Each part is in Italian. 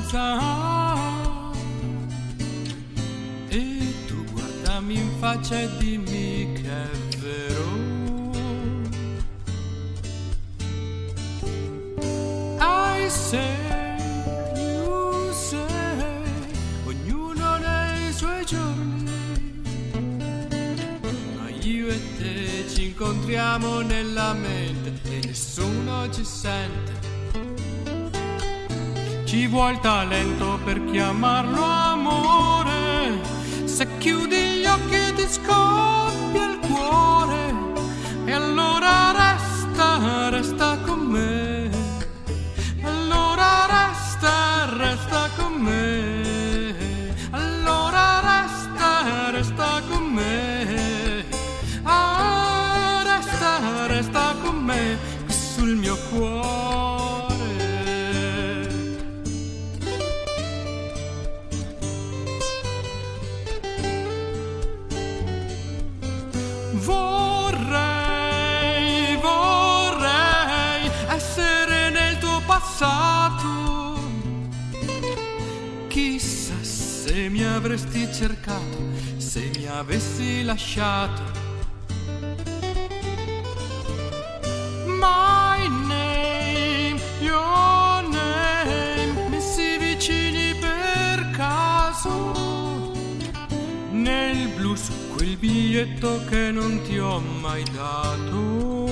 speranza. E tu guardami in faccia e dimmi che è vero. I say, you say, ognuno nei suoi giorni, ma io e te ci incontriamo nella mente e nessuno ci sente. Ci vuole talento per chiamarlo amore, se chiudi gli occhi ti scoppia il cuore, e allora resta, resta con me, allora resta, resta con me, allora resta, resta con me, ah, resta, resta con me, qui sul mio cuore. Vorrei, vorrei essere nel tuo passato. Chissà se mi avresti cercato, se mi avessi lasciato. My name, your name, messi vicini per caso nel blu su quel biglietto che non ti ho mai dato.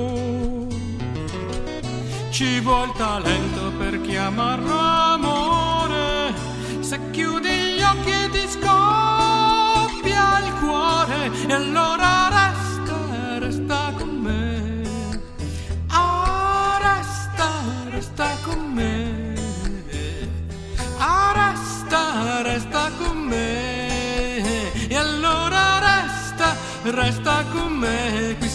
Ci vuol talento per chiamarlo amore, se chiudi gli occhi ti scoppia il cuore, e allora resta, resta con me, ah, resta, resta con me, ah, resta, resta con me, e allora resta, resta con me qui